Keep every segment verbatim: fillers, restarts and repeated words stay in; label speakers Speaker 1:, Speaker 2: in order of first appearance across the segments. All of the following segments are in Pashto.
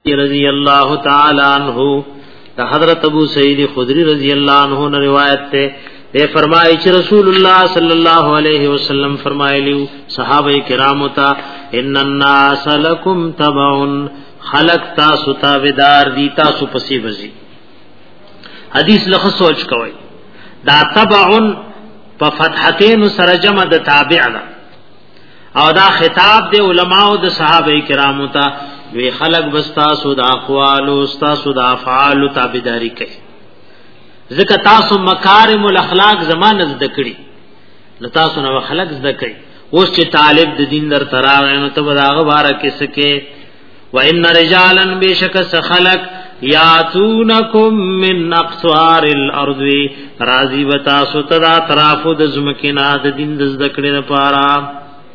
Speaker 1: رضی اللہ تعالی عنہ دا حضرت ابو سعید خدری رضی اللہ عنہ نے روایت تے دے فرمائی کہ رسول اللہ صلی اللہ علیہ وسلم فرمائے لیو صحابہ کرام تا ان الناس لکم تبعن خلق تاسو تابدار دی تاسو پسی بزی حدیث لخ سوچ کوئی دا تبعن پا فتحتین سر جمع دا تابع دا او دا خطاب دے علماء دا صحابہ کرام تا وی خلق بستاسو دا اقوال استاسو دا افعال تابعداری کئی ذکر تاسو مکارم الاخلاق زمان ازدکڑی نتاسو نو خلق ازدکڑی اوس چې طالب د دین در تراغ نو تب دا غبار کسکے و ان رجالا بشک خلق یاتونکم من اقصار الارض راضی بتاسو تدا طرفو د زمکنا د دین د ازدکڑی لپاره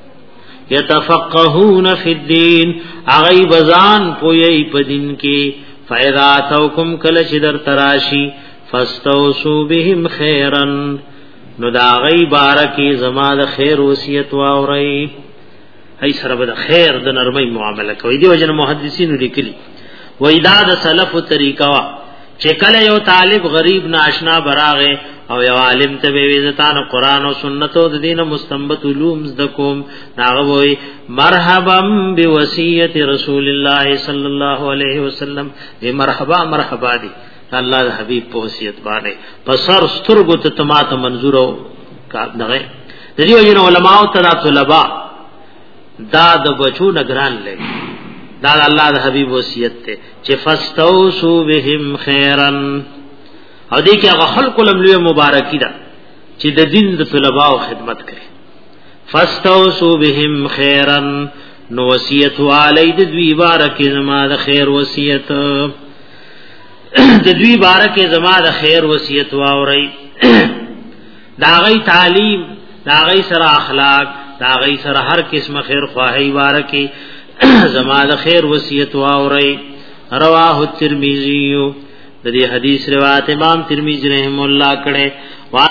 Speaker 1: یتفقهون فی الدین اغی بزان پوئی پا دین کی فیضا توکم کلچ در تراشی فاستوسو بهم خیرن نو دا اغی بارکی زمان خیر وسیعت واوری ای سرب دا خیر دا نرمی معاملہ کوئی دی وجن محدثینو لکلی ویداد سلف و طریقوا چکل یو طالب غریب ناشنا براغے او یو عالم ته ویزتان قرآن او سنت او دین مستنبط علوم زدکوم ناغوی مرحبا بوصیت رسول الله صلی الله علیه وسلم ای مرحبا مرحبا دی الله د حبیب په وصیت باندې پسر سترګو ته تمات منظور او کا دغه د دې وجه علماء او ترا طلبا دا د بچو نگران لګي دا الله د حبیب وصیت ته چې فاستوسو بهم خیرن او دې کې هغه خلق لملوه مبارکی ده چې د دین د طلباء خدمت کړي فاستوسو بهم خیرن نو وصیت علی د دوی بارک زما د خیر وصیت د دوی بارک زما د خیر وصیت واوري دا غي تعلیم دا غي سره اخلاق دا غي سره هر قسم خیر خواهی بارکی زما د خیر وصیت واوري رواه الترمذی د دې حدیث روایت امام ترمذی رحم الله کړه